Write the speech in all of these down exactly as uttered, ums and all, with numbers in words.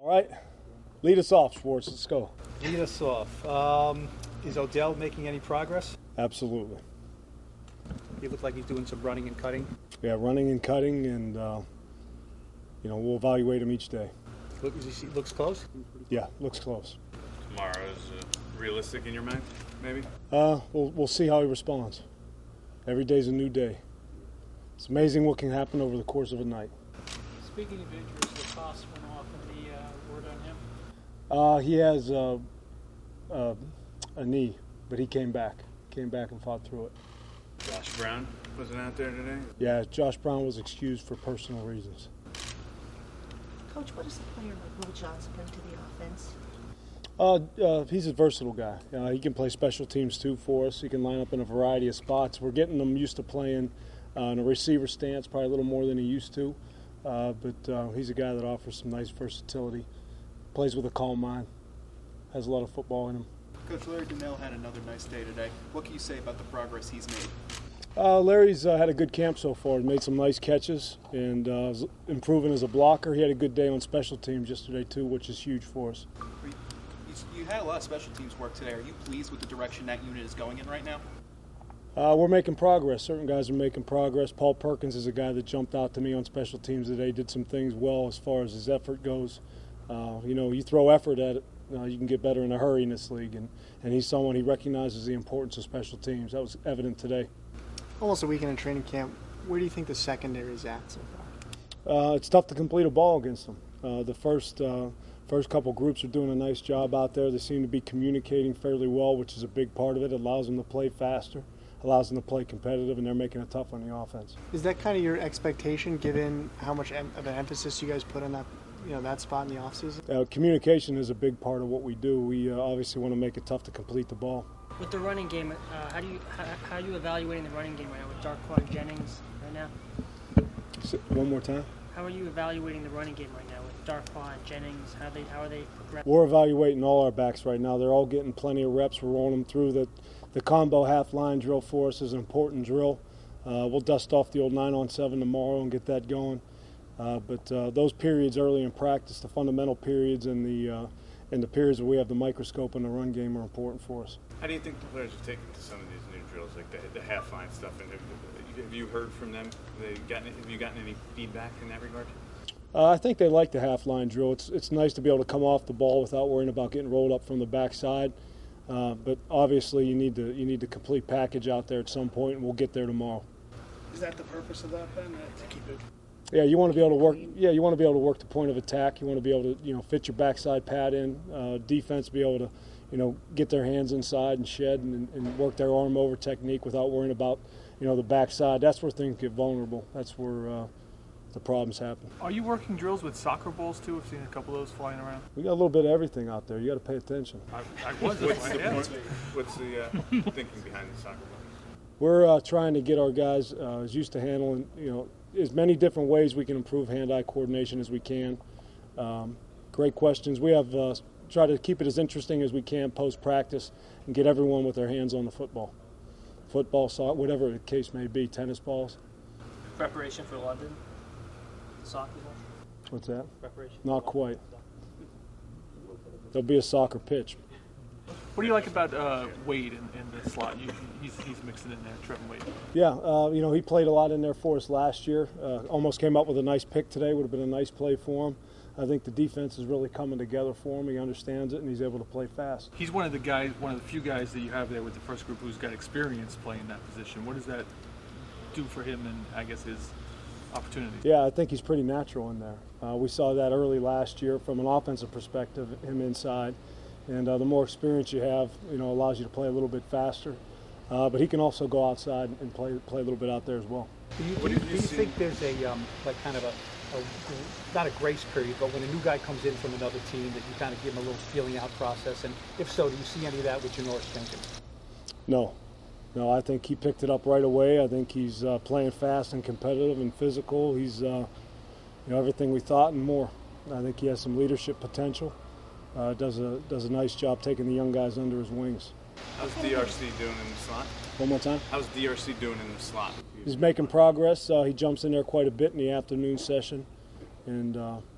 All right, lead us off, Schwartz. Let's go. Lead us off. Um, is Odell making any progress? Absolutely. He looked like he's doing some running and cutting. Yeah, running and cutting, and uh, you know, we'll evaluate him each day. Look, is he, looks close? Yeah, looks close. Tomorrow is uh, realistic in your mind, maybe? Uh, we'll we'll see how he responds. Every day's a new day. It's amazing what can happen over the course of a night. Speaking of injuries, the toss went off, and the uh, word on him. Uh, he has uh, uh, a knee, but he came back. Came back and fought through it. Josh Brown wasn't out there today? Yeah, Josh Brown was excused for personal reasons. Coach, what does a player like Will Johnson bring to the offense? Uh, uh, he's a versatile guy. Uh, he can play special teams too for us. He can line up in a variety of spots. We're getting him used to playing uh, in a receiver stance, probably a little more than he used to. Uh, but uh, he's a guy that offers some nice versatility. Plays with a calm mind. Has a lot of football in him. Coach, Larry Donnell had another nice day today. What can you say about the progress he's made? Uh, Larry's uh, had a good camp so far. He's made some nice catches and uh, is improving as a blocker. He had a good day on special teams yesterday too, which is huge for us. You had a lot of special teams work today. Are you pleased with the direction that unit is going in right now? Uh, we're making progress. Certain guys are making progress. Paul Perkins is a guy that jumped out to me on special teams today, did some things well as far as his effort goes. Uh, you know, you throw effort at it, uh, you can get better in a hurry in this league. And, and he's someone, he recognizes the importance of special teams. That was evident today. Almost a weekend in training camp. Where do you think the secondary is at so Uh, far? it's tough to complete a ball against them. Uh, the first uh, first couple groups are doing a nice job out there. They seem to be communicating fairly well, which is a big part of it. It allows them to play faster, allows them to play competitive, and they're making it tough on the offense. Is that kind of your expectation, given how much em- of an emphasis you guys put on that, you know, that spot in the offseason? Uh, communication is a big part of what we do. We uh, obviously want to make it tough to complete the ball. With the running game, uh, how do you how, how are you evaluating the running game right now with Darquan Jennings right now? One more time. How are you evaluating the running game right now with Darquan Jennings? How they how are they progressing? We're evaluating all our backs right now. They're all getting plenty of reps. We're rolling them through. The the combo half line drill for us is an important drill. Uh, we'll dust off the old nine on seven tomorrow and get that going. Uh, but uh, those periods early in practice, the fundamental periods and the uh, and the periods where we have the microscope in the run game are important for us. How do you think the players are taking to some of these new drills, like the, the half line stuff? And have, have you heard from them? Have, they gotten, have you gotten any feedback in that regard? Uh, I think they like the half line drill. It's it's nice to be able to come off the ball without worrying about getting rolled up from the backside. Uh, but obviously, you need to you need the complete package out there at some point, and we'll get there tomorrow. Is that the purpose of that, then, to keep it? Yeah, you want to be able to work. Yeah, you want to be able to work the point of attack. You want to be able to, you know, fit your backside pad in. Uh, defense be able to, you know, get their hands inside and shed and, and work their arm over technique without worrying about, you know, the backside. That's where things get vulnerable. That's where uh, the problems happen. Are you working drills with soccer balls too? I've seen a couple of those flying around. We got a little bit of everything out there. You got to pay attention. I, I was. What's the, yeah. point, what's the uh, thinking behind the soccer ball? We're uh, trying to get our guys uh, as used to handling, you know, as many different ways we can improve hand-eye coordination as we can. Um, great questions. We have uh, tried to keep it as interesting as we can post-practice and get everyone with their hands on the football. Football, soccer, whatever the case may be, tennis balls. Preparation for London? Soccer ball? What's that? Preparation? Not quite. There'll be a soccer pitch. What do you like about uh, Wade in, in the slot? You, he's, he's mixing in there, Trevor Wade. Yeah, uh, you know, he played a lot in there for us last year. Uh, almost came up with a nice pick today. Would have been a nice play for him. I think the defense is really coming together for him. He understands it, and he's able to play fast. He's one of the guys, one of the few guys that you have there with the first group who's got experience playing that position. What does that do for him and, I guess, his opportunity? Yeah, I think he's pretty natural in there. Uh, we saw that early last year from an offensive perspective, him inside. And uh, the more experience you have, you know, allows you to play a little bit faster. Uh, but he can also go outside and play play a little bit out there as well. Do you, do you, do you think there's a um, like kind of a, a not a grace period, but when a new guy comes in from another team, that you kind of give him a little feeling out process? And if so, do you see any of that with Janoris Jenkins? No, no. I think he picked it up right away. I think he's uh, playing fast and competitive and physical. He's uh, you know, everything we thought and more. I think he has some leadership potential. Uh, does a does a nice job taking the young guys under his wings. How's D R C doing in the slot? One more time. How's D R C doing in the slot? He's making progress. Uh, he jumps in there quite a bit in the afternoon session, and uh,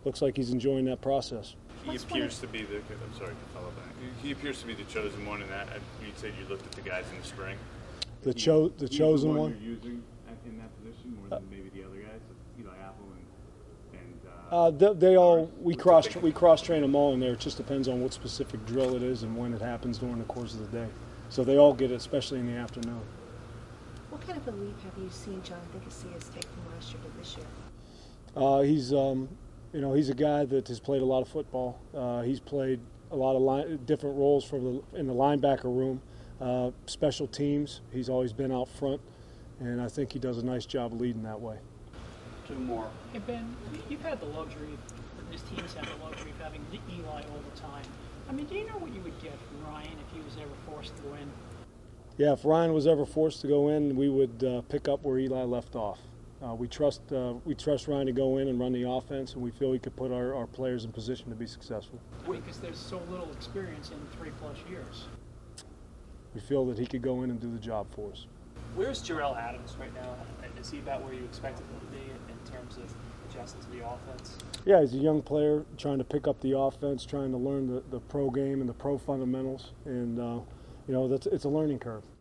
looks like he's enjoying that process. He What's appears to be the. I'm sorry to follow back. He appears to be the chosen one in that. You said you looked at the guys in the spring. The cho the He's chosen the one. one you're using in that position more than maybe the other guys, Eli Apple and and. Uh, Uh, they, they all we What's cross the big- we cross train them all in there. It just depends on what specific drill it is and when it happens during the course of the day. So they all get it, especially in the afternoon. What kind of a leap have you seen Jonathan Casillas take from last year to this year? Uh, he's um, you know he's a guy that has played a lot of football. Uh, he's played a lot of line, different roles for the, in the linebacker room, uh, special teams. He's always been out front, and I think he does a nice job leading that way. Two more. Hey Ben, you've had the luxury, or this team's had the luxury of having Eli all the time. I mean, do you know what you would get from Ryan if he was ever forced to go in? Yeah, if Ryan was ever forced to go in, we would uh, pick up where Eli left off. Uh, we trust uh, we trust Ryan to go in and run the offense, and we feel he could put our, our players in position to be successful. Because there's so little experience in three plus years. We feel that he could go in and do the job for us. Where's Jarrell Adams right now? Is he about where you expected him to be in terms of adjusting to the offense? Yeah, he's a young player trying to pick up the offense, trying to learn the, the pro game and the pro fundamentals, and uh, you know that's it's a learning curve.